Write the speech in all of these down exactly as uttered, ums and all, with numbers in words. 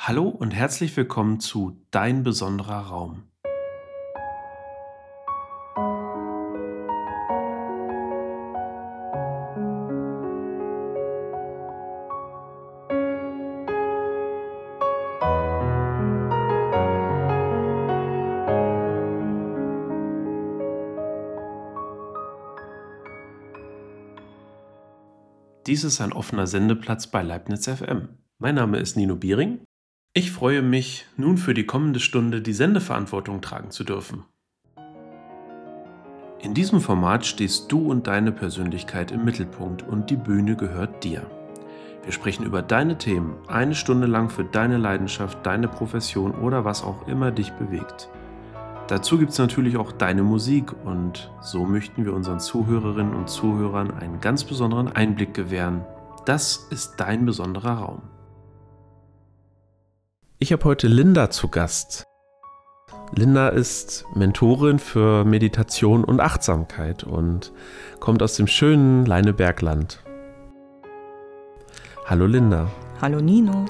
Hallo und herzlich willkommen zu Dein besonderer Raum. Dies ist ein offener Sendeplatz bei Leibniz F M. Mein Name ist Nino Biering. Ich freue mich, nun für die kommende Stunde die Sendeverantwortung tragen zu dürfen. In diesem Format stehst du und deine Persönlichkeit im Mittelpunkt und die Bühne gehört dir. Wir sprechen über deine Themen, eine Stunde lang für deine Leidenschaft, deine Profession oder was auch immer dich bewegt. Dazu gibt es natürlich auch deine Musik und so möchten wir unseren Zuhörerinnen und Zuhörern einen ganz besonderen Einblick gewähren. Das ist dein besonderer Raum. Ich habe heute Linda zu Gast. Linda ist Mentorin für Meditation und Achtsamkeit und kommt aus dem schönen Leinebergland. Hallo Linda. Hallo Nino.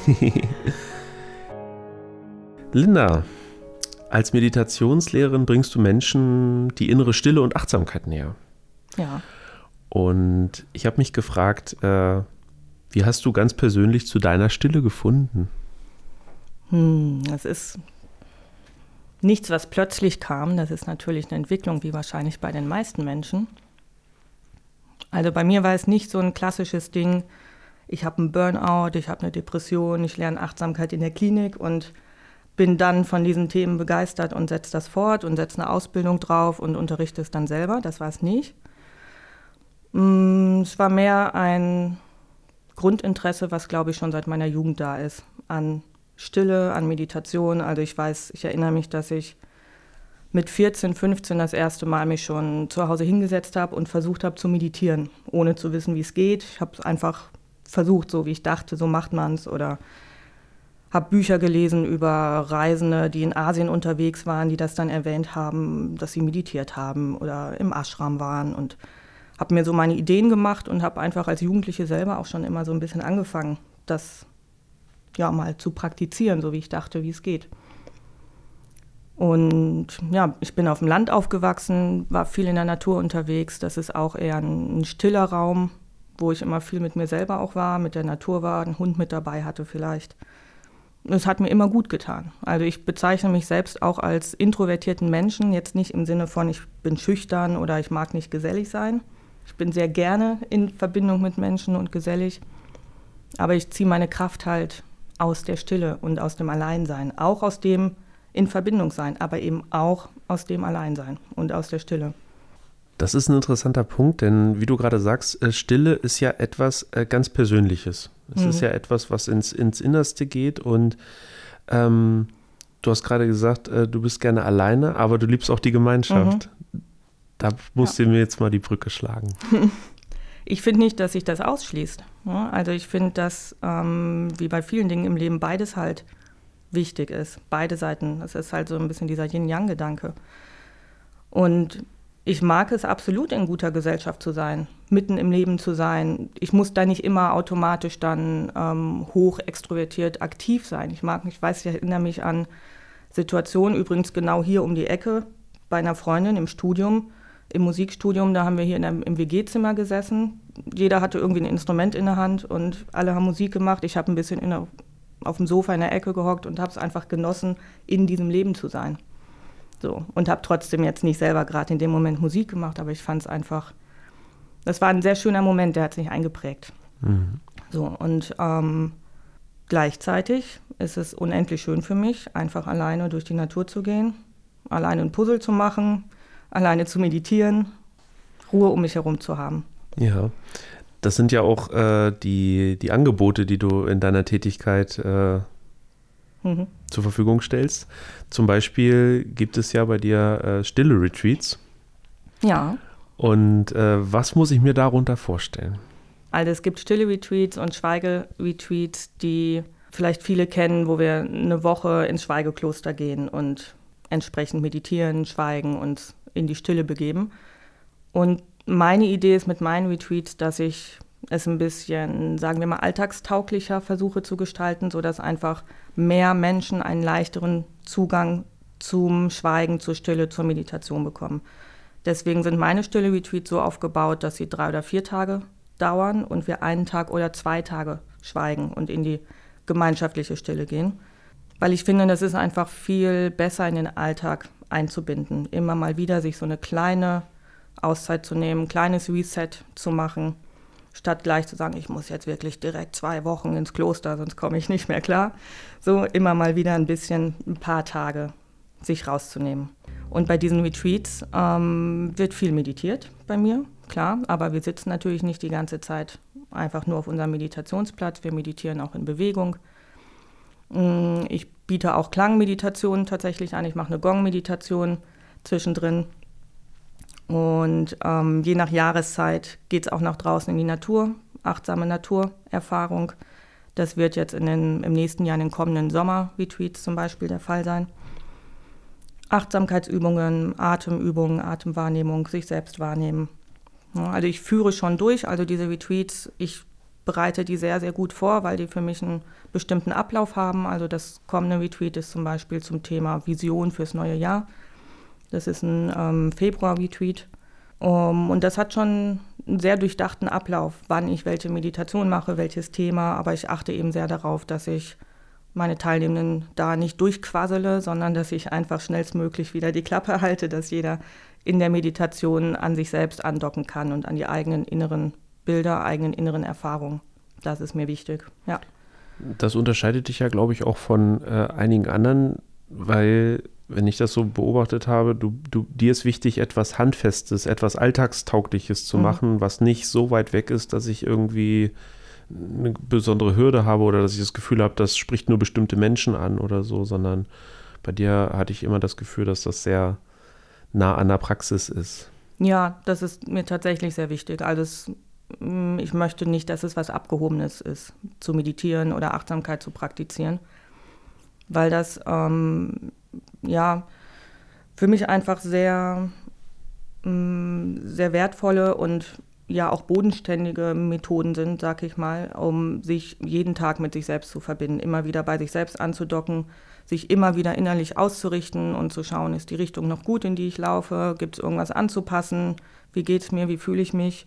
Linda, als Meditationslehrerin bringst du Menschen die innere Stille und Achtsamkeit näher. Ja. Und ich habe mich gefragt, äh, wie hast du ganz persönlich zu deiner Stille gefunden? Hm, das ist nichts, was plötzlich kam. Das ist natürlich eine Entwicklung, wie wahrscheinlich bei den meisten Menschen. Also bei mir war es nicht so ein klassisches Ding, ich habe einen Burnout, ich habe eine Depression, ich lerne Achtsamkeit in der Klinik und bin dann von diesen Themen begeistert und setze das fort und setze eine Ausbildung drauf und unterrichte es dann selber. Das war es nicht. Es war mehr ein Grundinteresse, was, glaube ich, schon seit meiner Jugend da ist, an Stille, an Meditation. Also ich weiß, ich erinnere mich, dass ich mit vierzehn, fünfzehn das erste Mal mich schon zu Hause hingesetzt habe und versucht habe zu meditieren, ohne zu wissen, wie es geht. Ich habe es einfach versucht, so wie ich dachte, so macht man es, oder habe Bücher gelesen über Reisende, die in Asien unterwegs waren, die das dann erwähnt haben, dass sie meditiert haben oder im Ashram waren, und habe mir so meine Ideen gemacht und habe einfach als Jugendliche selber auch schon immer so ein bisschen angefangen, das ja mal zu praktizieren, so wie ich dachte, wie es geht. Und ja, ich bin auf dem Land aufgewachsen, war viel in der Natur unterwegs. Das ist auch eher ein, ein stiller Raum, wo ich immer viel mit mir selber auch war, mit der Natur war, einen Hund mit dabei hatte vielleicht. Es hat mir immer gut getan. Also ich bezeichne mich selbst auch als introvertierten Menschen, jetzt nicht im Sinne von, ich bin schüchtern oder ich mag nicht gesellig sein. Ich bin sehr gerne in Verbindung mit Menschen und gesellig, aber ich ziehe meine Kraft halt aus der Stille und aus dem Alleinsein, auch aus dem in Verbindung sein, aber eben auch aus dem Alleinsein und aus der Stille. Das ist ein interessanter Punkt, denn wie du gerade sagst, Stille ist ja etwas ganz Persönliches. Es mhm. ist ja etwas, was ins, ins Innerste geht, und ähm, du hast gerade gesagt, äh, du bist gerne alleine, aber du liebst auch die Gemeinschaft. Mhm. Da musst ja. du mir jetzt mal die Brücke schlagen. Ich finde nicht, dass sich das ausschließt. Ja, also ich finde, dass ähm, wie bei vielen Dingen im Leben beides halt wichtig ist. Beide Seiten. Das ist halt so ein bisschen dieser Yin-Yang-Gedanke. Und ich mag es absolut, in guter Gesellschaft zu sein, mitten im Leben zu sein. Ich muss da nicht immer automatisch dann ähm, hoch extrovertiert aktiv sein. Ich mag, ich weiß, ich erinnere mich an Situationen, übrigens genau hier um die Ecke, bei einer Freundin im Studium, im Musikstudium, da haben wir hier in einem, im W G-Zimmer gesessen. Jeder hatte irgendwie ein Instrument in der Hand und alle haben Musik gemacht. Ich habe ein bisschen in der, auf dem Sofa in der Ecke gehockt und habe es einfach genossen, in diesem Leben zu sein. So, und habe trotzdem jetzt nicht selber gerade in dem Moment Musik gemacht, aber ich fand es einfach, das war ein sehr schöner Moment, der hat sich eingeprägt. Mhm. So, und ähm, gleichzeitig ist es unendlich schön für mich, einfach alleine durch die Natur zu gehen, alleine ein Puzzle zu machen, alleine zu meditieren, Ruhe um mich herum zu haben. Ja, das sind ja auch äh, die, die Angebote, die du in deiner Tätigkeit äh, mhm. zur Verfügung stellst. Zum Beispiel gibt es ja bei dir äh, stille Retreats. Ja. Und äh, was muss ich mir darunter vorstellen? Also es gibt stille Retreats und Schweige-Retreats, die vielleicht viele kennen, wo wir eine Woche ins Schweigekloster gehen und entsprechend meditieren, schweigen, uns in die Stille begeben. Und meine Idee ist mit meinen Retreats, dass ich es ein bisschen, sagen wir mal, alltagstauglicher versuche zu gestalten, sodass einfach mehr Menschen einen leichteren Zugang zum Schweigen, zur Stille, zur Meditation bekommen. Deswegen sind meine Stille-Retreats so aufgebaut, dass sie drei oder vier Tage dauern und wir einen Tag oder zwei Tage schweigen und in die gemeinschaftliche Stille gehen. Weil ich finde, das ist einfach viel besser in den Alltag einzubinden. Immer mal wieder sich so eine kleine Auszeit zu nehmen, ein kleines Reset zu machen, statt gleich zu sagen, ich muss jetzt wirklich direkt zwei Wochen ins Kloster, sonst komme ich nicht mehr klar. So immer mal wieder ein bisschen, ein paar Tage sich rauszunehmen. Und bei diesen Retreats ähm, wird viel meditiert bei mir, klar, aber wir sitzen natürlich nicht die ganze Zeit einfach nur auf unserem Meditationsplatz. Wir meditieren auch in Bewegung. Ich biete auch Klangmeditationen tatsächlich an. Ich mache eine Gong-Meditation zwischendrin. Und ähm, je nach Jahreszeit geht es auch nach draußen in die Natur, achtsame Naturerfahrung. Das wird jetzt in den, im nächsten Jahr in den kommenden Sommer-Retreats zum Beispiel der Fall sein. Achtsamkeitsübungen, Atemübungen, Atemwahrnehmung, sich selbst wahrnehmen. Ja, also ich führe schon durch, also diese Retreats, ich bereite die sehr, sehr gut vor, weil die für mich einen bestimmten Ablauf haben. Also das kommende Retreat ist zum Beispiel zum Thema Vision fürs neue Jahr. Das ist ein ähm, Februar-Retreat. Um, und das hat schon einen sehr durchdachten Ablauf, wann ich welche Meditation mache, welches Thema. Aber ich achte eben sehr darauf, dass ich meine Teilnehmenden da nicht durchquassele, sondern dass ich einfach schnellstmöglich wieder die Klappe halte, dass jeder in der Meditation an sich selbst andocken kann und an die eigenen inneren Bilder, eigenen inneren Erfahrungen. Das ist mir wichtig, ja. Das unterscheidet dich ja, glaube ich, auch von äh, einigen anderen, weil, wenn ich das so beobachtet habe, du, du, dir ist wichtig, etwas Handfestes, etwas Alltagstaugliches zu mhm. machen, was nicht so weit weg ist, dass ich irgendwie eine besondere Hürde habe oder dass ich das Gefühl habe, das spricht nur bestimmte Menschen an oder so, sondern bei dir hatte ich immer das Gefühl, dass das sehr nah an der Praxis ist. Ja, das ist mir tatsächlich sehr wichtig. Also es, ich möchte nicht, dass es was Abgehobenes ist, zu meditieren oder Achtsamkeit zu praktizieren, weil das ähm, ja für mich einfach sehr, sehr wertvolle und ja auch bodenständige Methoden sind, sag ich mal, um sich jeden Tag mit sich selbst zu verbinden, immer wieder bei sich selbst anzudocken, sich immer wieder innerlich auszurichten und zu schauen, ist die Richtung noch gut, in die ich laufe, gibt es irgendwas anzupassen, wie geht es mir, wie fühle ich mich.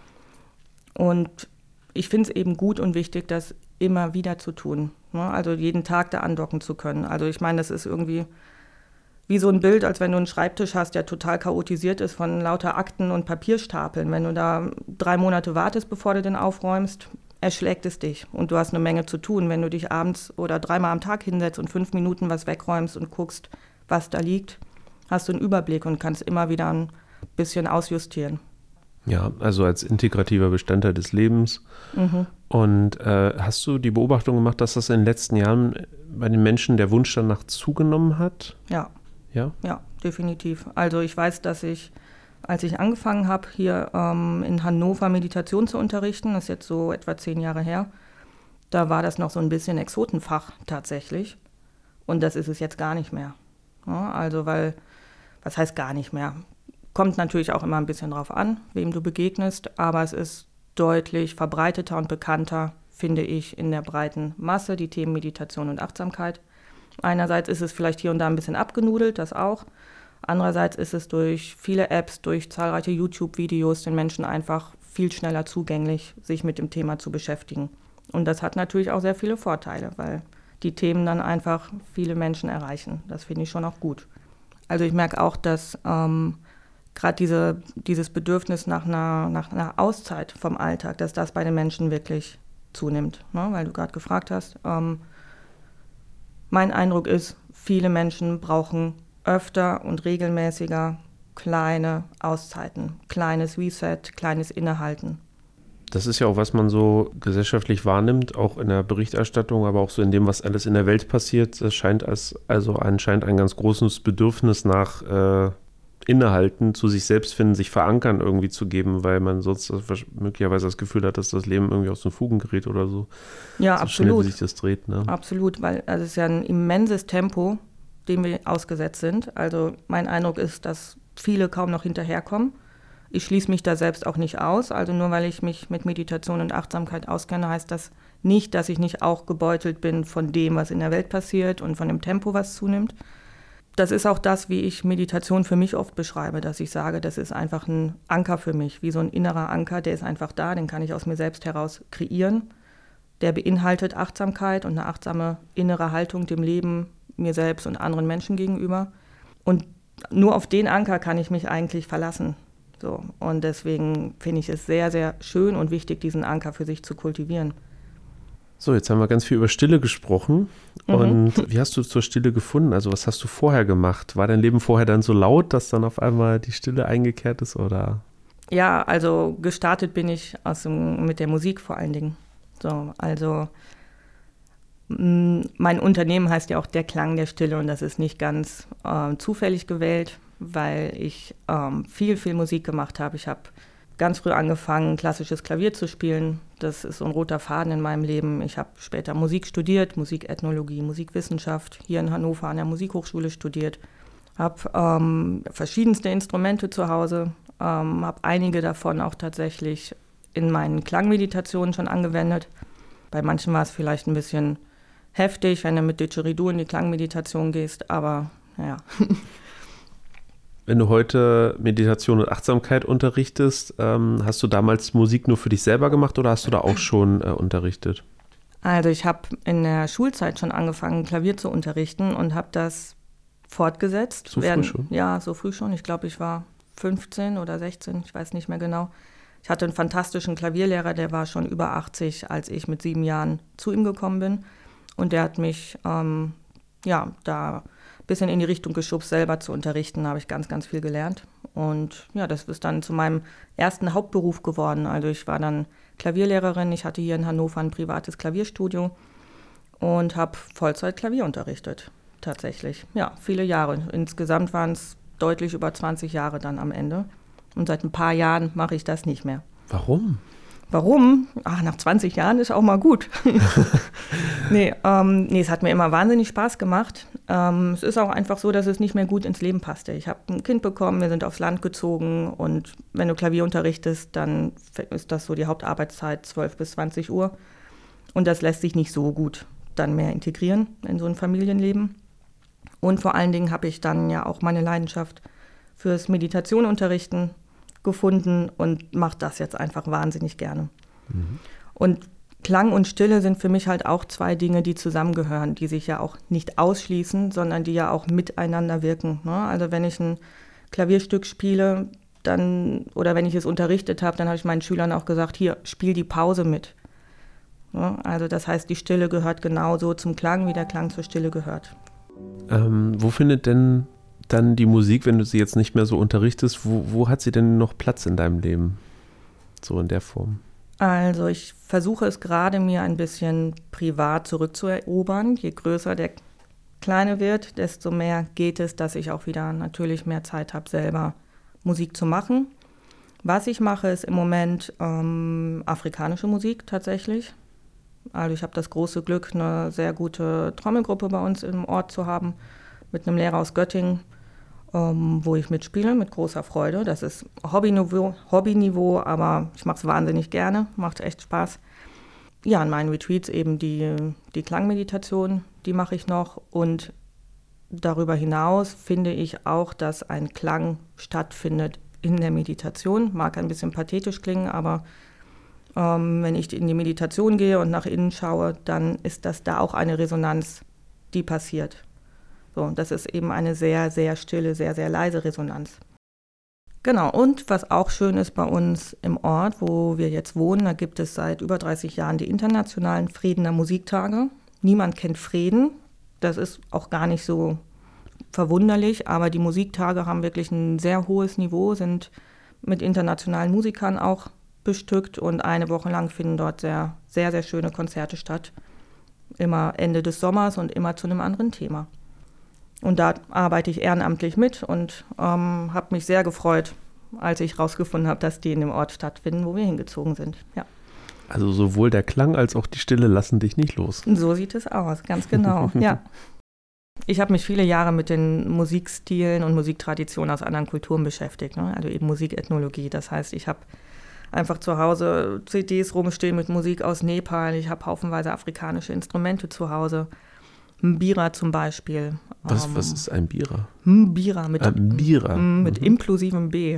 Und ich finde es eben gut und wichtig, das immer wieder zu tun, ne? Also jeden Tag da andocken zu können. Also ich meine, das ist irgendwie wie so ein Bild, als wenn du einen Schreibtisch hast, der total chaotisiert ist von lauter Akten und Papierstapeln. Wenn du da drei Monate wartest, bevor du den aufräumst, erschlägt es dich und du hast eine Menge zu tun. Wenn du dich abends oder dreimal am Tag hinsetzt und fünf Minuten was wegräumst und guckst, was da liegt, hast du einen Überblick und kannst immer wieder ein bisschen ausjustieren. Ja, also als integrativer Bestandteil des Lebens. Mhm. Und äh, hast du die Beobachtung gemacht, dass das in den letzten Jahren bei den Menschen der Wunsch danach zugenommen hat? Ja. Ja? Ja, definitiv. Also ich weiß, dass ich, als ich angefangen habe, hier ähm, in Hannover Meditation zu unterrichten, das ist jetzt so etwa zehn Jahre her, da war das noch so ein bisschen Exotenfach tatsächlich. Und das ist es jetzt gar nicht mehr. Ja, also weil, was heißt gar nicht mehr? Kommt natürlich auch immer ein bisschen drauf an, wem du begegnest, aber es ist deutlich verbreiteter und bekannter, finde ich, in der breiten Masse, die Themen Meditation und Achtsamkeit. Einerseits ist es vielleicht hier und da ein bisschen abgenudelt, das auch. Andererseits ist es durch viele Apps, durch zahlreiche YouTube-Videos den Menschen einfach viel schneller zugänglich, sich mit dem Thema zu beschäftigen. Und das hat natürlich auch sehr viele Vorteile, weil die Themen dann einfach viele Menschen erreichen. Das finde ich schon auch gut. Also ich merke auch, dass ähm, gerade diese, dieses Bedürfnis nach einer, nach einer Auszeit vom Alltag, dass das bei den Menschen wirklich zunimmt, ne? Weil du gerade gefragt hast. Ähm, mein Eindruck ist, viele Menschen brauchen öfter und regelmäßiger kleine Auszeiten, kleines Reset, kleines Innehalten. Das ist ja auch, was man so gesellschaftlich wahrnimmt, auch in der Berichterstattung, aber auch so in dem, was alles in der Welt passiert. Es scheint als, also anscheinend ein ganz großes Bedürfnis nach äh, Innehalten, zu sich selbst finden, sich verankern irgendwie zu geben, weil man sonst möglicherweise das Gefühl hat, dass das Leben irgendwie aus den Fugen gerät oder so. Ja, so absolut. Schnell, wie sich das dreht, ne? Absolut, weil also es ist ja ein immenses Tempo, dem wir ausgesetzt sind. Also mein Eindruck ist, dass viele kaum noch hinterherkommen. ich schließe mich da selbst auch nicht aus. Also nur weil ich mich mit Meditation und Achtsamkeit auskenne, heißt das nicht, dass ich nicht auch gebeutelt bin von dem, was in der Welt passiert und von dem Tempo, was zunimmt. Das ist auch das, wie ich Meditation für mich oft beschreibe, dass ich sage, das ist einfach ein Anker für mich, wie so ein innerer Anker, der ist einfach da, den kann ich aus mir selbst heraus kreieren. Der beinhaltet Achtsamkeit und eine achtsame innere Haltung dem Leben, mir selbst und anderen Menschen gegenüber. Und nur auf den Anker kann ich mich eigentlich verlassen. So. Und deswegen finde ich es sehr, sehr schön und wichtig, diesen Anker für sich zu kultivieren. So, jetzt haben wir ganz viel über Stille gesprochen. Mhm. Und wie hast du zur Stille gefunden? Also was hast du vorher gemacht? War dein Leben vorher dann so laut, dass dann auf einmal die Stille eingekehrt ist, oder? Ja, also gestartet bin ich aus dem, mit der Musik vor allen Dingen. So, also mh, mein Unternehmen heißt ja auch Der Klang der Stille und das ist nicht ganz äh, zufällig gewählt, weil ich ähm, viel, viel Musik gemacht habe. Ich habe ganz früh angefangen, klassisches Klavier zu spielen. Das ist so ein roter Faden in meinem Leben. Ich habe später Musik studiert, Musikethnologie, Musikwissenschaft, hier in Hannover an der Musikhochschule studiert. Habe ähm, verschiedenste Instrumente zu Hause, ähm, habe einige davon auch tatsächlich in meinen Klangmeditationen schon angewendet. Bei manchen war es vielleicht ein bisschen heftig, wenn du mit Didgeridoo in die Klangmeditation gehst, aber naja. Wenn du heute Meditation und Achtsamkeit unterrichtest, ähm, hast du damals Musik nur für dich selber gemacht oder hast du da auch schon äh, unterrichtet? Also ich habe in der Schulzeit schon angefangen, Klavier zu unterrichten und habe das fortgesetzt. So früh schon? Ja, so früh schon. Ich glaube, ich war fünfzehn oder sechzehn, ich weiß nicht mehr genau. Ich hatte einen fantastischen Klavierlehrer, der war schon über achtzig, als ich mit sieben Jahren zu ihm gekommen bin. Und der hat mich ähm, ja, da ein bisschen in die Richtung geschubst, selber zu unterrichten. Da habe ich ganz, ganz viel gelernt. Und ja, das ist dann zu meinem ersten Hauptberuf geworden. Also ich war dann Klavierlehrerin. Ich hatte hier in Hannover ein privates Klavierstudio und habe Vollzeit Klavier unterrichtet, tatsächlich. Ja, viele Jahre. Insgesamt waren es deutlich über zwanzig Jahre dann am Ende. Und seit ein paar Jahren mache ich das nicht mehr. Warum? Warum? Ach, nach zwanzig Jahren ist auch mal gut. nee, ähm, nee, es hat mir immer wahnsinnig Spaß gemacht. Ähm, es ist auch einfach so, dass es nicht mehr gut ins Leben passte. Ich habe ein Kind bekommen, wir sind aufs Land gezogen und wenn du Klavier unterrichtest, dann ist das so die Hauptarbeitszeit, zwölf bis zwanzig Uhr. Und das lässt sich nicht so gut dann mehr integrieren in so ein Familienleben. Und vor allen Dingen habe ich dann ja auch meine Leidenschaft fürs Meditation unterrichten gefunden und mache das jetzt einfach wahnsinnig gerne. Mhm. Und Klang und Stille sind für mich halt auch zwei Dinge, die zusammengehören, die sich ja auch nicht ausschließen, sondern die ja auch miteinander wirken. Ne? Also wenn ich ein Klavierstück spiele, dann oder wenn ich es unterrichtet habe, dann habe ich meinen Schülern auch gesagt, hier, spiel die Pause mit. Ne? Also das heißt, die Stille gehört genauso zum Klang, wie der Klang zur Stille gehört. Ähm, wo findet denn dann die Musik, wenn du sie jetzt nicht mehr so unterrichtest, wo, wo hat sie denn noch Platz in deinem Leben? So in der Form. Also ich versuche es gerade mir ein bisschen privat zurückzuerobern. Je größer der Kleine wird, desto mehr geht es, dass ich auch wieder natürlich mehr Zeit habe, selber Musik zu machen. Was ich mache, ist im Moment ähm, afrikanische Musik tatsächlich. Also ich habe das große Glück, eine sehr gute Trommelgruppe bei uns im Ort zu haben, mit einem Lehrer aus Göttingen, ähm, wo ich mitspiele, mit großer Freude. Das ist Hobbyniveau, Hobbyniveau, aber ich mache es wahnsinnig gerne, macht echt Spaß. Ja, in meinen Retreats eben die, die Klangmeditation, die mache ich noch. Und darüber hinaus finde ich auch, dass ein Klang stattfindet in der Meditation. Mag ein bisschen pathetisch klingen, aber ähm, wenn ich in die Meditation gehe und nach innen schaue, dann ist das da auch eine Resonanz, die passiert. So, das ist eben eine sehr, sehr stille, sehr, sehr leise Resonanz. Genau, und was auch schön ist bei uns im Ort, wo wir jetzt wohnen, da gibt es seit über dreißig Jahren die internationalen Friedener Musiktage. Niemand kennt Frieden, das ist auch gar nicht so verwunderlich, aber die Musiktage haben wirklich ein sehr hohes Niveau, sind mit internationalen Musikern auch bestückt und eine Woche lang finden dort sehr, sehr, sehr schöne Konzerte statt. Immer Ende des Sommers und immer zu einem anderen Thema. Und da arbeite ich ehrenamtlich mit und ähm, habe mich sehr gefreut, als ich herausgefunden habe, dass die in dem Ort stattfinden, wo wir hingezogen sind. Ja. Also sowohl der Klang als auch die Stille lassen dich nicht los. So sieht es aus, ganz genau, ja. Ich habe mich viele Jahre mit den Musikstilen und Musiktraditionen aus anderen Kulturen beschäftigt, ne? Also eben Musikethnologie. Das heißt, ich habe einfach zu Hause C Ds rumstehen mit Musik aus Nepal. Ich habe haufenweise afrikanische Instrumente zu Hause. Mbira zum Beispiel. Was, ähm, was ist ein Bira? Mbira mit, äh, Mbira. m, mit mhm. inklusivem B.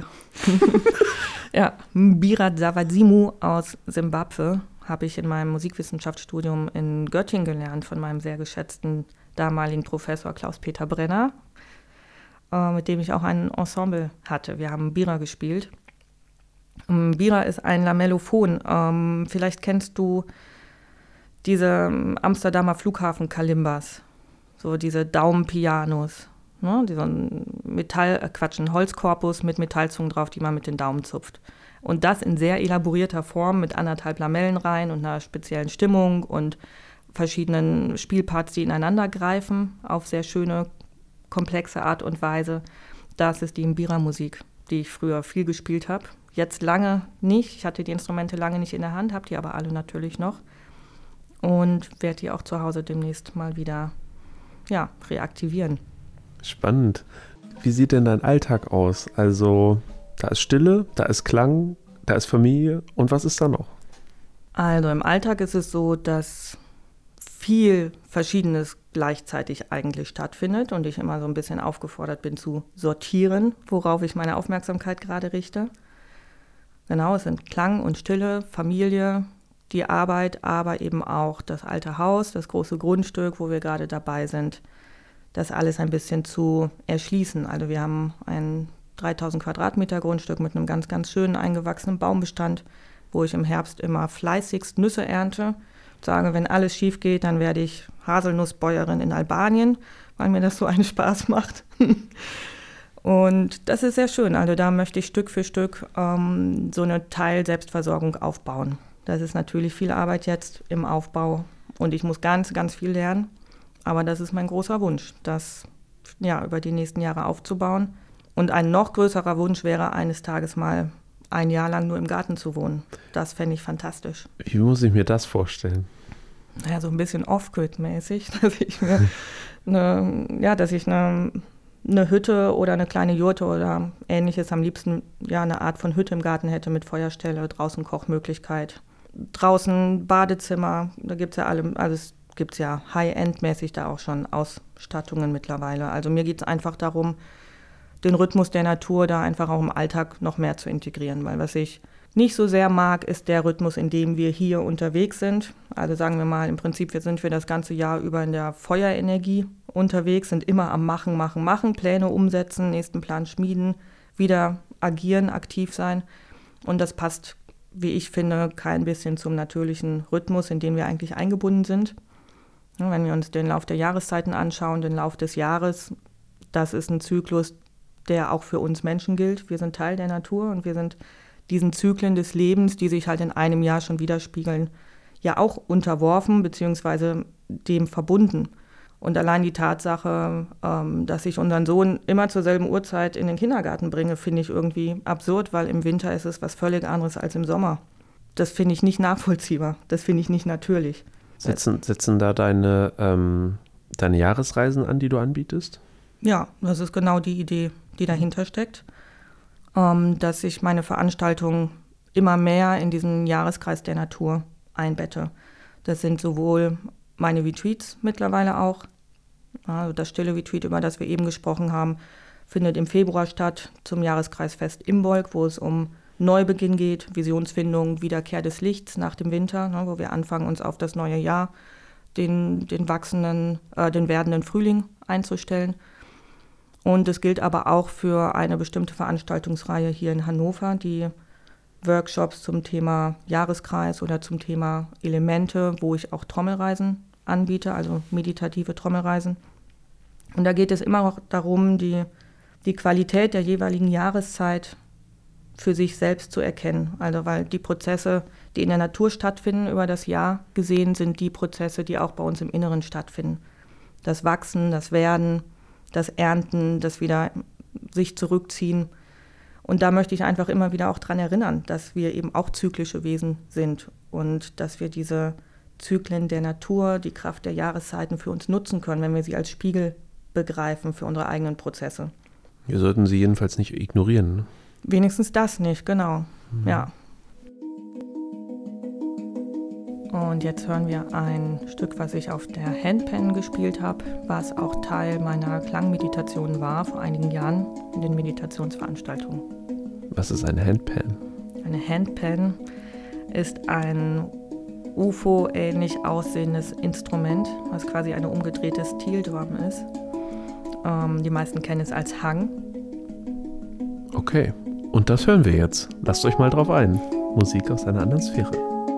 Ja, Mbira Zavazimu aus Simbabwe habe ich in meinem Musikwissenschaftsstudium in Göttingen gelernt von meinem sehr geschätzten damaligen Professor Klaus-Peter Brenner, äh, mit dem ich auch ein Ensemble hatte. Wir haben Mbira gespielt. Mbira ist ein Lamellophon. Ähm, vielleicht kennst du diese Amsterdamer Flughafen-Kalimbas, so diese Daumenpianos, ne? Diesen Metall, äh Quatsch, ein Holzkorpus mit Metallzungen drauf, die man mit den Daumen zupft. Und das in sehr elaborierter Form mit anderthalb Lamellen rein und einer speziellen Stimmung und verschiedenen Spielparts, die ineinander greifen, auf sehr schöne, komplexe Art und Weise. Das ist die Mbira-Musik, die ich früher viel gespielt habe. Jetzt lange nicht. Ich hatte die Instrumente lange nicht in der Hand, habe die aber alle natürlich noch. Und werde die auch zu Hause demnächst mal wieder ja, reaktivieren. Spannend. Wie sieht denn dein Alltag aus? Also, da ist Stille, da ist Klang, da ist Familie und was ist da noch? Also im Alltag ist es so, dass viel Verschiedenes gleichzeitig eigentlich stattfindet und ich immer so ein bisschen aufgefordert bin zu sortieren, worauf ich meine Aufmerksamkeit gerade richte. Genau, es sind Klang und Stille, Familie, die Arbeit, aber eben auch das alte Haus, das große Grundstück, wo wir gerade dabei sind, das alles ein bisschen zu erschließen. Also wir haben ein dreitausend Quadratmeter Grundstück mit einem ganz, ganz schönen eingewachsenen Baumbestand, wo ich im Herbst immer fleißigst Nüsse ernte. Ich sage, wenn alles schief geht, dann werde ich Haselnussbäuerin in Albanien, weil mir das so einen Spaß macht. Und das ist sehr schön. Also da möchte ich Stück für Stück ähm, so eine Teil-Selbstversorgung aufbauen. Das ist natürlich viel Arbeit jetzt im Aufbau und ich muss ganz, ganz viel lernen. Aber das ist mein großer Wunsch, das ja, über die nächsten Jahre aufzubauen. Und ein noch größerer Wunsch wäre, eines Tages mal ein Jahr lang nur im Garten zu wohnen. Das fände ich fantastisch. Wie muss ich mir das vorstellen? Ja, so ein bisschen off-grid-mäßig, dass ich mir eine, ja, dass ich eine, eine Hütte oder eine kleine Jurte oder ähnliches, am liebsten ja eine Art von Hütte im Garten hätte mit Feuerstelle, draußen Kochmöglichkeit, draußen Badezimmer, da gibt es ja alle, also es gibt ja High-End-mäßig da auch schon Ausstattungen mittlerweile. Also mir geht es einfach darum, den Rhythmus der Natur da einfach auch im Alltag noch mehr zu integrieren, weil was ich nicht so sehr mag, ist der Rhythmus, in dem wir hier unterwegs sind. Also sagen wir mal, im Prinzip wir sind wir das ganze Jahr über in der Feuerenergie unterwegs, sind immer am Machen, Machen, Machen, Pläne umsetzen, nächsten Plan schmieden, wieder agieren, aktiv sein. Und das passt, wie ich finde, kein bisschen zum natürlichen Rhythmus, in den wir eigentlich eingebunden sind. Wenn wir uns den Lauf der Jahreszeiten anschauen, den Lauf des Jahres, das ist ein Zyklus, der auch für uns Menschen gilt. Wir sind Teil der Natur und wir sind diesen Zyklen des Lebens, die sich halt in einem Jahr schon widerspiegeln, ja auch unterworfen bzw. dem verbunden. Und allein die Tatsache, ähm, dass ich unseren Sohn immer zur selben Uhrzeit in den Kindergarten bringe, finde ich irgendwie absurd, weil im Winter ist es was völlig anderes als im Sommer. Das finde ich nicht nachvollziehbar, das finde ich nicht natürlich. Setzen, setzen da deine, ähm, deine Jahresreisen an, die du anbietest? Ja, das ist genau die Idee, die dahinter steckt, ähm, dass ich meine Veranstaltungen immer mehr in diesen Jahreskreis der Natur einbette. Das sind sowohl meine Retreats mittlerweile auch, also das stille Retreat, über das wir eben gesprochen haben, findet im Februar statt zum Jahreskreisfest Imbolg, wo es um Neubeginn geht, Visionsfindung, Wiederkehr des Lichts nach dem Winter, ne, wo wir anfangen, uns auf das neue Jahr, den, den wachsenden, äh, den werdenden Frühling einzustellen. Und es gilt aber auch für eine bestimmte Veranstaltungsreihe hier in Hannover, die Workshops zum Thema Jahreskreis oder zum Thema Elemente, wo ich auch Trommelreisen anbiete, also meditative Trommelreisen. Und da geht es immer auch darum, die, die Qualität der jeweiligen Jahreszeit für sich selbst zu erkennen. Also weil die Prozesse, die in der Natur stattfinden, über das Jahr gesehen, sind die Prozesse, die auch bei uns im Inneren stattfinden. Das Wachsen, das Werden, das Ernten, das wieder sich zurückziehen. Und da möchte ich einfach immer wieder auch dran erinnern, dass wir eben auch zyklische Wesen sind und dass wir diese Zyklen der Natur, die Kraft der Jahreszeiten für uns nutzen können, wenn wir sie als Spiegel begreifen für unsere eigenen Prozesse. Wir sollten sie jedenfalls nicht ignorieren. Ne? Wenigstens das nicht, genau. Mhm. Ja. Und jetzt hören wir ein Stück, was ich auf der Handpan gespielt habe, was auch Teil meiner Klangmeditation war vor einigen Jahren in den Meditationsveranstaltungen. Was ist eine Handpan? Eine Handpan ist ein U F O-ähnlich aussehendes Instrument, was quasi eine umgedrehte Steel Drum ist. Ähm, die meisten kennen es als Hang. Okay, und das hören wir jetzt. Lasst euch mal drauf ein. Musik aus einer anderen Sphäre.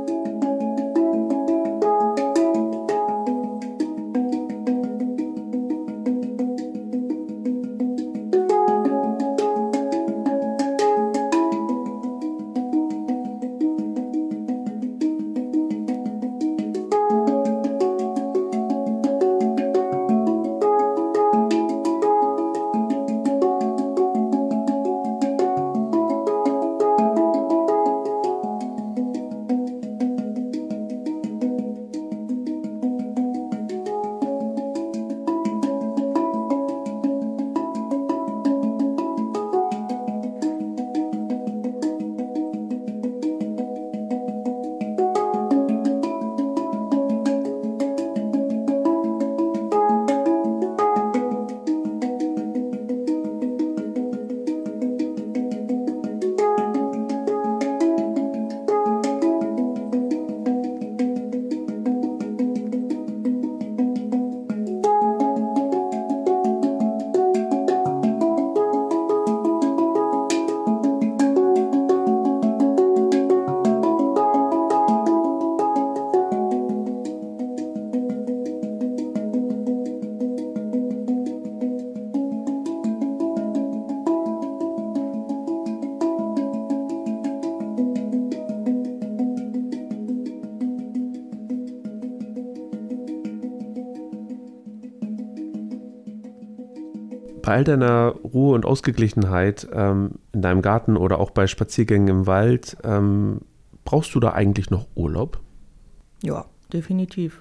Bei all deiner Ruhe und Ausgeglichenheit ähm, in deinem Garten oder auch bei Spaziergängen im Wald, ähm, brauchst du da eigentlich noch Urlaub? Ja, definitiv.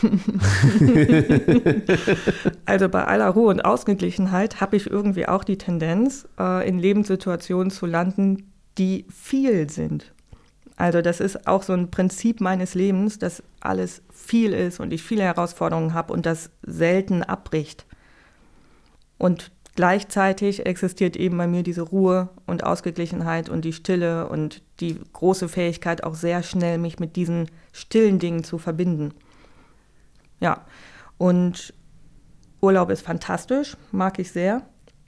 Also bei aller Ruhe und Ausgeglichenheit habe ich irgendwie auch die Tendenz, äh, in Lebenssituationen zu landen, die viel sind. Also das ist auch so ein Prinzip meines Lebens, dass alles viel ist und ich viele Herausforderungen habe und das selten abbricht. Und gleichzeitig existiert eben bei mir diese Ruhe und Ausgeglichenheit und die Stille und die große Fähigkeit, auch sehr schnell mich mit diesen stillen Dingen zu verbinden. Ja, und Urlaub ist fantastisch, mag ich sehr.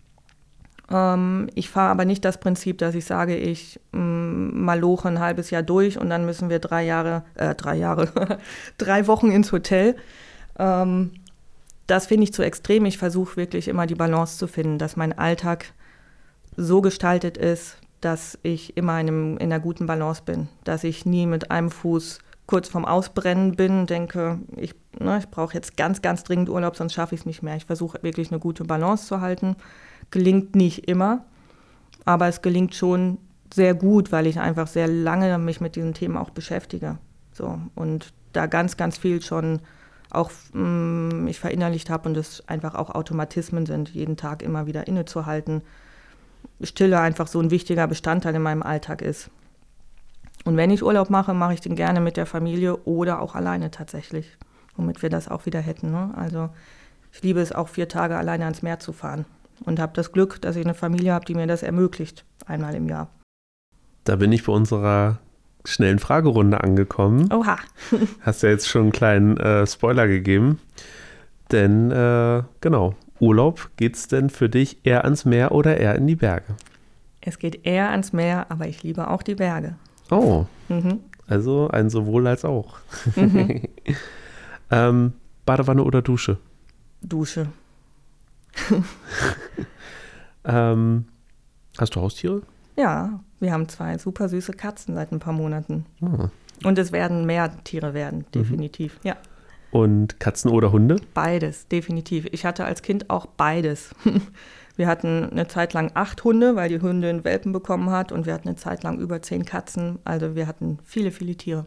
Ähm, ich fahre aber nicht das Prinzip, dass ich sage, ich ähm, maloche ein halbes Jahr durch und dann müssen wir drei Jahre, äh, drei Jahre, drei Wochen ins Hotel. Ähm, Das finde ich zu extrem. Ich versuche wirklich immer die Balance zu finden, dass mein Alltag so gestaltet ist, dass ich immer in, einem, in einer guten Balance bin. Dass ich nie mit einem Fuß kurz vorm Ausbrennen bin, denke, ich, ne, ich brauche jetzt ganz, ganz dringend Urlaub, sonst schaffe ich es nicht mehr. Ich versuche wirklich eine gute Balance zu halten. Gelingt nicht immer, aber es gelingt schon sehr gut, weil ich einfach sehr lange mich mit diesen Themen auch beschäftige. So, und da ganz, ganz viel schon auch mh, ich verinnerlicht habe und es einfach auch Automatismen sind, jeden Tag immer wieder innezuhalten. Stille einfach so ein wichtiger Bestandteil in meinem Alltag ist. Und wenn ich Urlaub mache, mache ich den gerne mit der Familie oder auch alleine tatsächlich, womit wir das auch wieder hätten. Ne? Also ich liebe es auch, vier Tage alleine ans Meer zu fahren und habe das Glück, dass ich eine Familie habe, die mir das ermöglicht, einmal im Jahr. Da bin ich bei unserer schnellen Fragerunde angekommen. Oha. Hast ja jetzt schon einen kleinen äh, Spoiler gegeben. Denn, äh, genau, Urlaub, geht's denn für dich eher ans Meer oder eher in die Berge? Es geht eher ans Meer, aber ich liebe auch die Berge. Oh, Mhm. also ein sowohl als auch. Mhm. ähm, Badewanne oder Dusche? Dusche. ähm, hast du Haustiere? Ja, wir haben zwei super süße Katzen seit ein paar Monaten. Oh. Und es werden mehr Tiere werden, definitiv. Mhm. Ja. Und Katzen oder Hunde? Beides, definitiv. Ich hatte als Kind auch beides. Wir hatten eine Zeit lang acht Hunde, weil die Hündin Welpen bekommen hat. Und wir hatten eine Zeit lang über zehn Katzen. Also wir hatten viele, viele Tiere.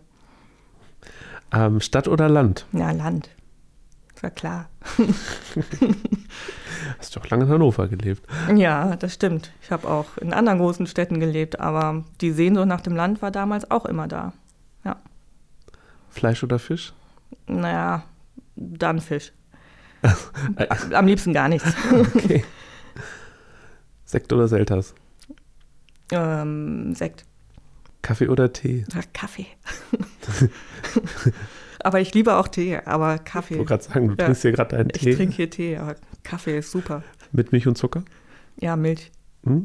Ähm, Stadt oder Land? Ja, Land. Das war klar. Hast du auch lange in Hannover gelebt? Ja, das stimmt. Ich habe auch in anderen großen Städten gelebt, aber die Sehnsucht nach dem Land war damals auch immer da. Ja. Fleisch oder Fisch? Naja, dann Fisch. Am liebsten gar nichts. Okay. Sekt oder Selters? Ähm, Sekt. Kaffee oder Tee? Ach, Kaffee. Aber ich liebe auch Tee, aber Kaffee. Ich wollte gerade sagen, du Ja. trinkst hier gerade deinen Tee. Ich trinke hier Tee, aber Kaffee ist super. Mit Milch und Zucker? Ja, Milch. Hm?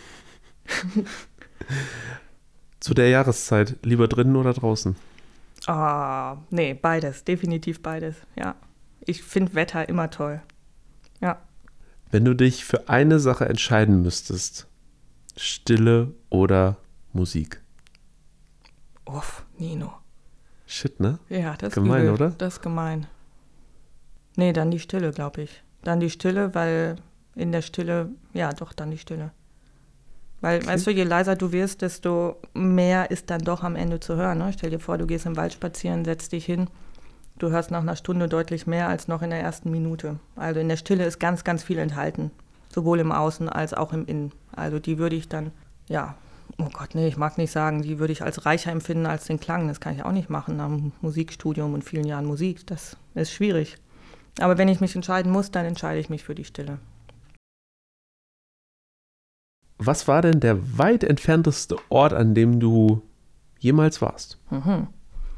Zu der Jahreszeit, lieber drinnen oder draußen? Ah, nee, beides, definitiv beides, ja. Ich finde Wetter immer toll. Ja. Wenn du dich für eine Sache entscheiden müsstest, Stille oder Musik? Uff, Nino. Shit, ne? Ja, das ist Gemein, übel. oder? Das ist gemein. Nee, dann die Stille, glaube ich. Dann die Stille, weil in der Stille, ja, doch, dann die Stille. Weil, Okay. weißt du, je leiser du wirst, desto mehr ist dann doch am Ende zu hören. Ne? Stell dir vor, du gehst im Wald spazieren, setzt dich hin. Du hörst nach einer Stunde deutlich mehr als noch in der ersten Minute. Also in der Stille ist ganz, ganz viel enthalten. Sowohl im Außen als auch im Innen. Also die würde ich dann, ja, oh Gott, nee, ich mag nicht sagen, die würde ich als reicher empfinden als den Klang. Das kann ich auch nicht machen nach einem Musikstudium und vielen Jahren Musik. Das ist schwierig. Aber wenn ich mich entscheiden muss, dann entscheide ich mich für die Stille. Was war denn der weit entfernteste Ort, an dem du jemals warst? Mhm.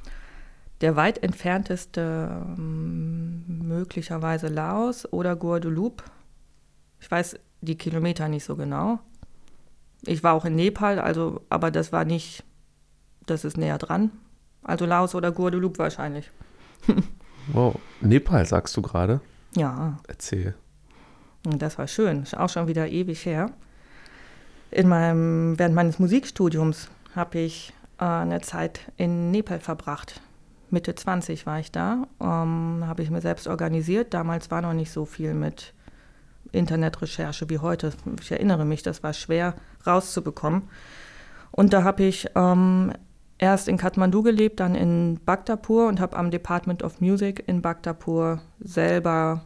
Der weit entfernteste ähm, möglicherweise Laos oder Guadeloupe. Ich weiß die Kilometer nicht so genau. Ich war auch in Nepal, also, aber das war nicht, das ist näher dran. Also Laos oder Guadeloupe wahrscheinlich. Wow, Nepal sagst du gerade? Ja, Erzähl. und das war schön. Ist auch schon wieder ewig her. In meinem, während meines Musikstudiums habe ich äh, eine Zeit in Nepal verbracht. Mitte zwanzig war ich da, ähm, habe ich mir selbst organisiert. Damals war noch nicht so viel mit Internetrecherche wie heute. Ich erinnere mich, das war schwer rauszubekommen. Und da habe ich ähm, erst in Kathmandu gelebt, dann in Bhaktapur und habe am Department of Music in Bhaktapur selber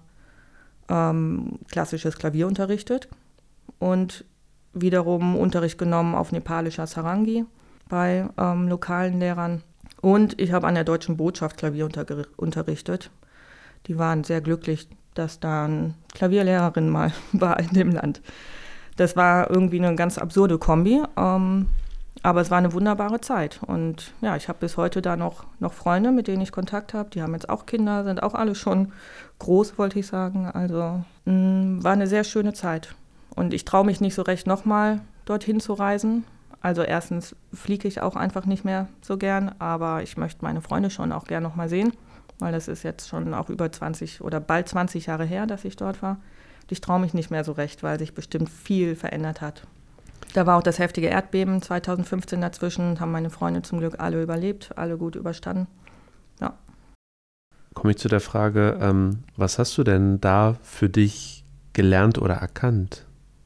ähm, klassisches Klavier unterrichtet und wiederum Unterricht genommen auf nepalischer Sarangi bei ähm, lokalen Lehrern. Und ich habe an der Deutschen Botschaft Klavier unter, unterrichtet. Die waren sehr glücklich, dass da eine Klavierlehrerin mal war in dem Land. Das war irgendwie eine ganz absurde Kombi, ähm, aber es war eine wunderbare Zeit. Und ja, ich habe bis heute da noch, noch Freunde, mit denen ich Kontakt habe. Die haben jetzt auch Kinder, sind auch alle schon groß, wollte ich sagen. Also mh, war eine sehr schöne Zeit. Und ich traue mich nicht so recht, nochmal dorthin zu reisen. Also erstens fliege ich auch einfach nicht mehr so gern, aber ich möchte meine Freunde schon auch gern nochmal sehen, weil das ist jetzt schon auch über zwanzig oder bald zwanzig Jahre her, dass ich dort war. Und ich traue mich nicht mehr so recht, weil sich bestimmt viel verändert hat. Da war auch das heftige Erdbeben zweitausendfünfzehn dazwischen, haben meine Freunde zum Glück alle überlebt, alle gut überstanden. Ja. Komme ich zu der Frage, ähm, was hast du denn da für dich gelernt oder erkannt?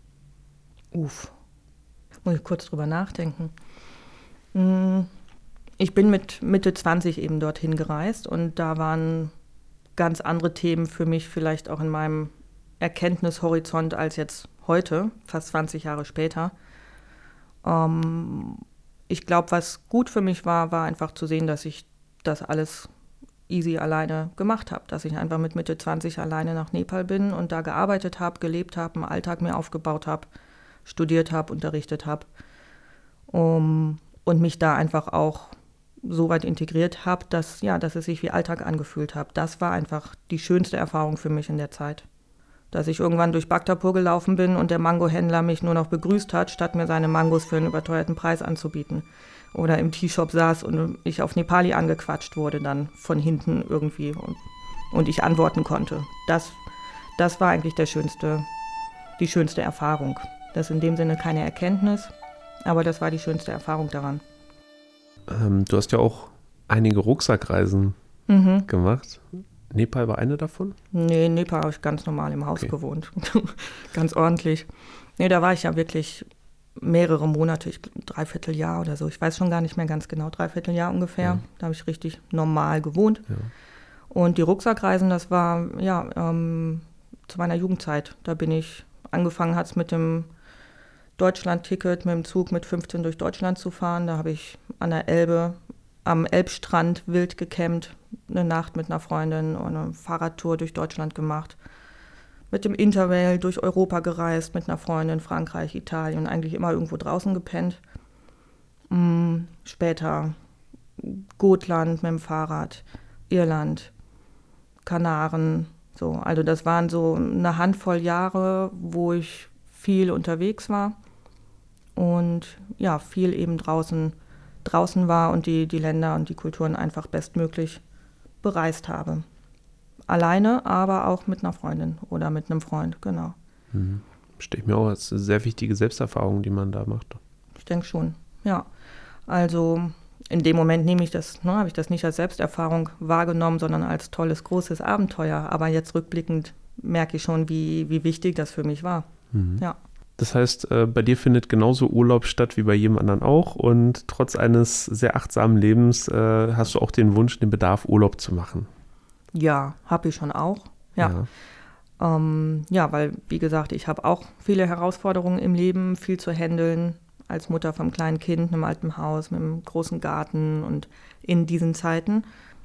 Uff. Muss ich kurz drüber nachdenken. Ich bin mit Mitte zwanzig eben dorthin gereist und da waren ganz andere Themen für mich vielleicht auch in meinem Erkenntnishorizont als jetzt heute, fast zwanzig Jahre später. Ich glaube, was gut für mich war, war einfach zu sehen, dass ich das alles easy alleine gemacht habe, dass ich einfach mit Mitte zwanzig alleine nach Nepal bin und da gearbeitet habe, gelebt habe, einen Alltag mir aufgebaut habe, studiert habe, unterrichtet habe um, und mich da einfach auch so weit integriert habe, dass, ja, dass es sich wie Alltag angefühlt hat. Das war einfach die schönste Erfahrung für mich in der Zeit. Dass ich irgendwann durch Bhaktapur gelaufen bin und der Mangohändler mich nur noch begrüßt hat, statt mir seine Mangos für einen überteuerten Preis anzubieten. Oder im Teeshop saß und ich auf Nepali angequatscht wurde dann von hinten irgendwie und, und ich antworten konnte. Das, das war eigentlich der schönste, die schönste Erfahrung. Das ist in dem Sinne keine Erkenntnis, aber das war die schönste Erfahrung daran. Ähm, du hast ja auch einige Rucksackreisen Mhm. gemacht. Nepal war eine davon? Nee, in Nepal habe ich ganz normal im Haus Okay. gewohnt. Ganz ordentlich. Nee, da war ich ja wirklich mehrere Monate, ich, dreiviertel Jahr oder so. Ich weiß schon gar nicht mehr ganz genau, dreiviertel Jahr ungefähr. Ja. Da habe ich richtig normal gewohnt. Ja. Und die Rucksackreisen, das war, ja, ähm, zu meiner Jugendzeit. Da bin ich, angefangen hat es mit dem Deutschland-Ticket, mit dem Zug mit fünfzehn durch Deutschland zu fahren. Da habe ich an der Elbe, am Elbstrand wild gecampt, eine Nacht mit einer Freundin und eine Fahrradtour durch Deutschland gemacht. Mit dem Interrail durch Europa gereist, mit einer Freundin, Frankreich, Italien, eigentlich immer irgendwo draußen gepennt. Mhm. Später Gotland mit dem Fahrrad, Irland, Kanaren. So. Also das waren so eine Handvoll Jahre, wo ich viel unterwegs war und ja, viel eben draußen, draußen war und die, die Länder und die Kulturen einfach bestmöglich bereist habe. Alleine, aber auch mit einer Freundin oder mit einem Freund, genau. Mhm. Stelle ich mir auch als eine sehr wichtige Selbsterfahrung, die man da macht. Ich denke schon, ja. Also in dem Moment nehme ich das, ne, habe ich das nicht als Selbsterfahrung wahrgenommen, sondern als tolles, großes Abenteuer. Aber jetzt rückblickend merke ich schon, wie, wie wichtig das für mich war. Mhm. Ja. Das heißt, äh, bei dir findet genauso Urlaub statt wie bei jedem anderen auch und trotz eines sehr achtsamen Lebens äh, hast du auch den Wunsch, den Bedarf, Urlaub zu machen. Ja, habe ich schon auch. Ja. Ja. Ähm, ja, weil, wie gesagt, ich habe auch viele Herausforderungen im Leben, viel zu handeln. Als Mutter vom kleinen Kind, einem alten Haus, mit einem großen Garten und in diesen Zeiten.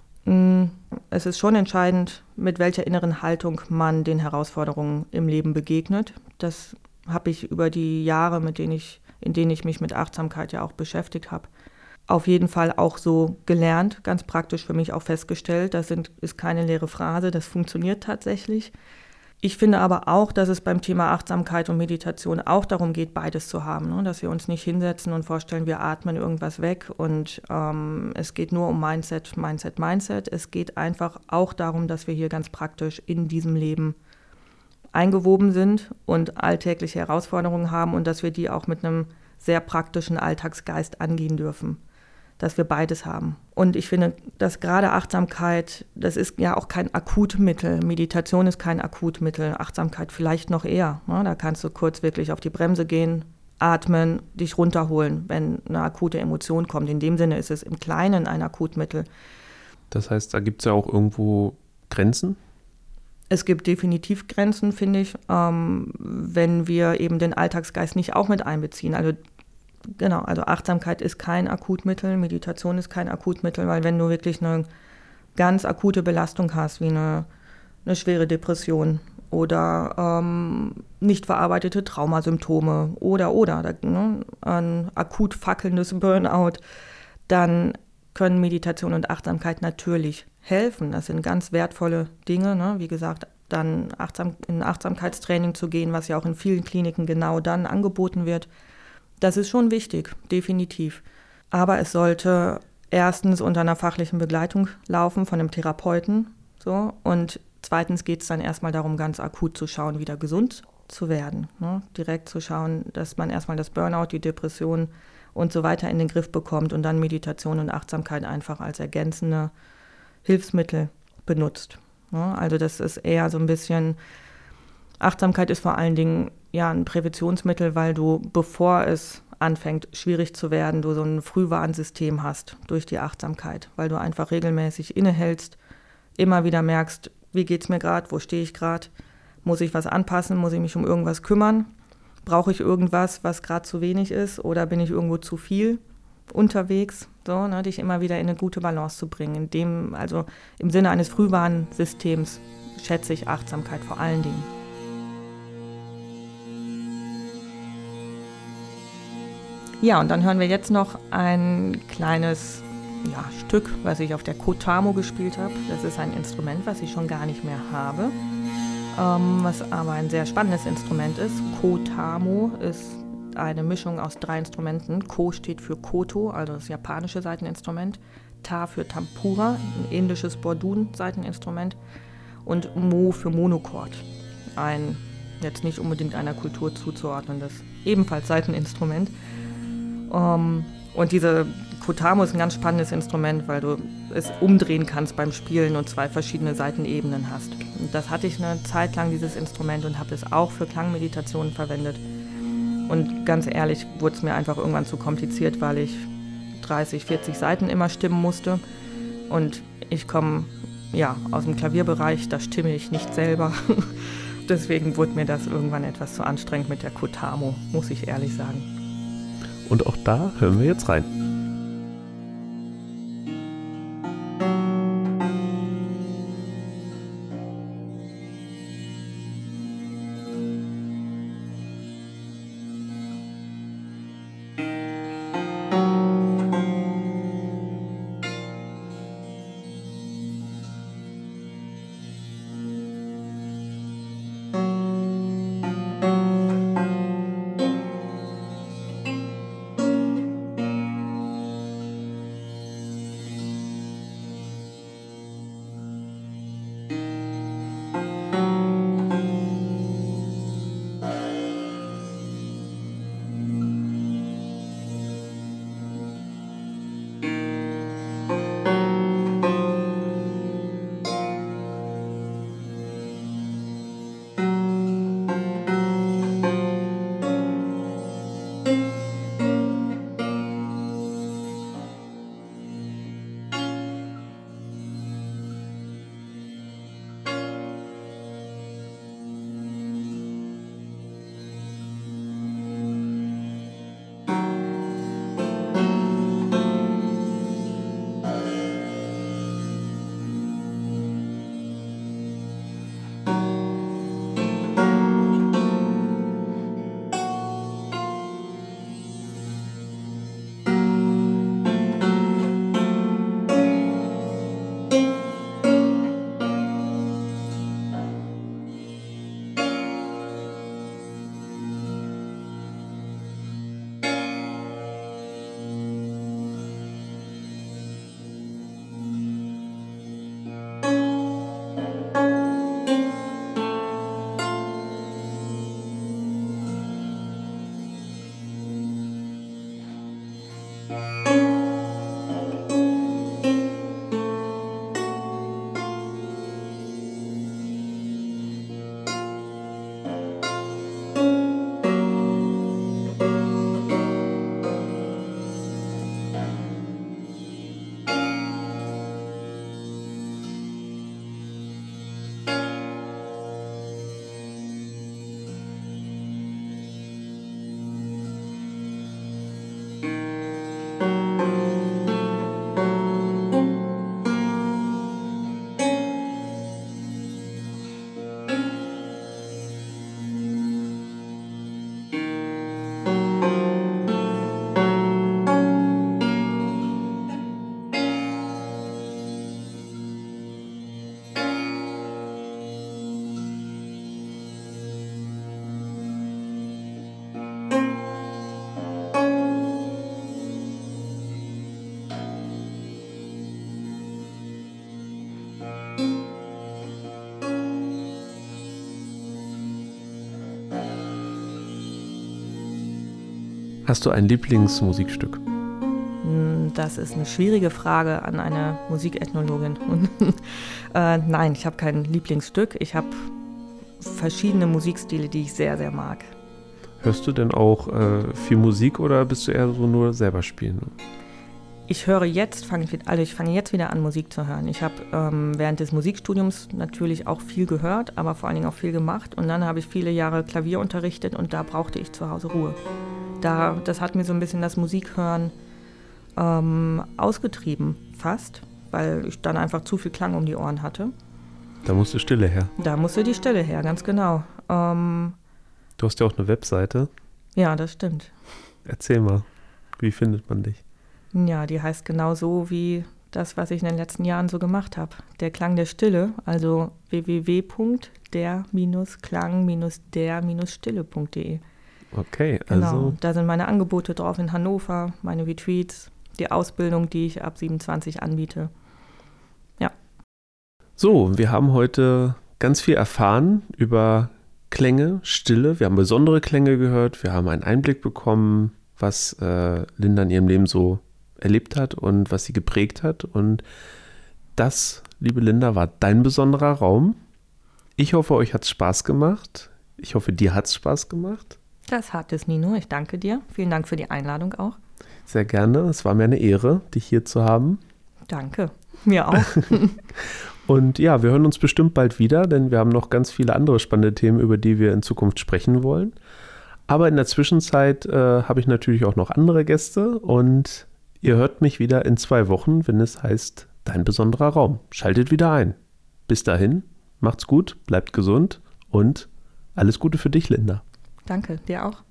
Es ist schon entscheidend, mit welcher inneren Haltung man den Herausforderungen im Leben begegnet. Das habe ich über die Jahre, mit denen ich, in denen ich mich mit Achtsamkeit ja auch beschäftigt habe, auf jeden Fall auch so gelernt, ganz praktisch für mich auch festgestellt. Das sind, ist keine leere Phrase, das funktioniert tatsächlich. Ich finde aber auch, dass es beim Thema Achtsamkeit und Meditation auch darum geht, beides zu haben, ne? Dass wir uns nicht hinsetzen und vorstellen, wir atmen irgendwas weg und ähm, es geht nur um Mindset, Mindset, Mindset. Es geht einfach auch darum, dass wir hier ganz praktisch in diesem Leben eingewoben sind und alltägliche Herausforderungen haben und dass wir die auch mit einem sehr praktischen Alltagsgeist angehen dürfen. Dass wir beides haben. Und ich finde, dass gerade Achtsamkeit, das ist ja auch kein Akutmittel. Meditation ist kein Akutmittel. Achtsamkeit vielleicht noch eher. Ne? Da kannst du kurz wirklich auf die Bremse gehen, atmen, dich runterholen, wenn eine akute Emotion kommt. In dem Sinne ist es im Kleinen ein Akutmittel. Das heißt, da gibt es ja auch irgendwo Grenzen? Es gibt definitiv Grenzen, finde ich, ähm, wenn wir eben den Alltagsgeist nicht auch mit einbeziehen. Also Genau, also Achtsamkeit ist kein Akutmittel, Meditation ist kein Akutmittel, weil wenn du wirklich eine ganz akute Belastung hast, wie eine, eine schwere Depression oder ähm, nicht verarbeitete Traumasymptome oder, oder da, ne, ein akut fackelndes Burnout, dann können Meditation und Achtsamkeit natürlich helfen. Das sind ganz wertvolle Dinge, ne? Wie gesagt, dann achtsam, in Achtsamkeitstraining zu gehen, was ja auch in vielen Kliniken genau dann angeboten wird. Das ist schon wichtig, definitiv. Aber es sollte erstens unter einer fachlichen Begleitung laufen von einem Therapeuten. So, und zweitens geht es dann erstmal darum, ganz akut zu schauen, wieder gesund zu werden. Ne? Direkt zu schauen, dass man erstmal das Burnout, die Depression und so weiter in den Griff bekommt und dann Meditation und Achtsamkeit einfach als ergänzende Hilfsmittel benutzt. Ne? Also das ist eher so ein bisschen, Achtsamkeit ist vor allen Dingen ja ein Präventionsmittel, weil du, bevor es anfängt, schwierig zu werden, du so ein Frühwarnsystem hast durch die Achtsamkeit, weil du einfach regelmäßig innehältst, immer wieder merkst, wie geht's mir gerade, wo stehe ich gerade, muss ich was anpassen, muss ich mich um irgendwas kümmern, brauche ich irgendwas, was gerade zu wenig ist oder bin ich irgendwo zu viel unterwegs, so, ne, dich immer wieder in eine gute Balance zu bringen. In dem, also im Sinne eines Frühwarnsystems schätze ich Achtsamkeit vor allen Dingen. Ja, und dann hören wir jetzt noch ein kleines ja, Stück, was ich auf der Kotamo gespielt habe. Das ist ein Instrument, was ich schon gar nicht mehr habe, ähm, was aber ein sehr spannendes Instrument ist. Kotamo ist eine Mischung aus drei Instrumenten. Ko steht für Koto, also das japanische Saiteninstrument. Ta für Tampura, ein indisches Bordun-Saiteninstrument. Und Mo für Monochord, ein jetzt nicht unbedingt einer Kultur zuzuordnendes, ebenfalls Saiteninstrument. Um, und diese Kotamo ist ein ganz spannendes Instrument, weil du es umdrehen kannst beim Spielen und zwei verschiedene Saitenebenen hast. Und das hatte ich eine Zeit lang, dieses Instrument, und habe es auch für Klangmeditationen verwendet. Und ganz ehrlich, wurde es mir einfach irgendwann zu kompliziert, weil ich dreißig, vierzig Saiten immer stimmen musste. Und ich komme ja aus dem Klavierbereich, da stimme ich nicht selber. deswegen wurde mir das irgendwann etwas zu anstrengend mit der Kotamo, muss ich ehrlich sagen. Und auch da hören wir jetzt rein. Hast du ein Lieblingsmusikstück? Das ist eine schwierige Frage an eine Musikethnologin. äh, nein, ich habe kein Lieblingsstück. Ich habe verschiedene Musikstile, die ich sehr, sehr mag. Hörst du denn auch äh, viel Musik oder bist du eher so nur selber spielen? Ich höre jetzt, fange ich, also ich fange jetzt wieder an, Musik zu hören. Ich habe ähm, während des Musikstudiums natürlich auch viel gehört, aber vor allen Dingen auch viel gemacht. Und dann habe ich viele Jahre Klavier unterrichtet und da brauchte ich zu Hause Ruhe. Da, das hat mir so ein bisschen das Musikhören ähm, ausgetrieben, fast, weil ich dann einfach zu viel Klang um die Ohren hatte. Da musste Stille her. Da musste die Stille her, ganz genau. Ähm, du hast ja auch eine Webseite. Ja, das stimmt. Erzähl mal, wie findet man dich? Ja, die heißt genau so wie das, was ich in den letzten Jahren so gemacht habe. Der Klang der Stille, also w w w punkt der Klang der Stille punkt de. Okay, genau. Also... Da sind meine Angebote drauf in Hannover, meine Retreats, die Ausbildung, die ich ab siebenundzwanzig anbiete. Ja. So, wir haben heute ganz viel erfahren über Klänge, Stille. Wir haben besondere Klänge gehört. Wir haben einen Einblick bekommen, was äh, Linda in ihrem Leben so erlebt hat und was sie geprägt hat. Und das, liebe Linda, war dein besonderer Raum. Ich hoffe, euch hat es Spaß gemacht. Ich hoffe, dir hat es Spaß gemacht. Das hat es, Nino. Ich danke dir. Vielen Dank für die Einladung auch. Sehr gerne. Es war mir eine Ehre, dich hier zu haben. Danke. Mir auch. Und ja, wir hören uns bestimmt bald wieder, denn wir haben noch ganz viele andere spannende Themen, über die wir in Zukunft sprechen wollen. Aber in der Zwischenzeit äh, habe ich natürlich auch noch andere Gäste und ihr hört mich wieder in zwei Wochen, wenn es heißt, dein besonderer Raum. Schaltet wieder ein. Bis dahin, macht's gut, bleibt gesund und alles Gute für dich, Linda. Danke, dir auch.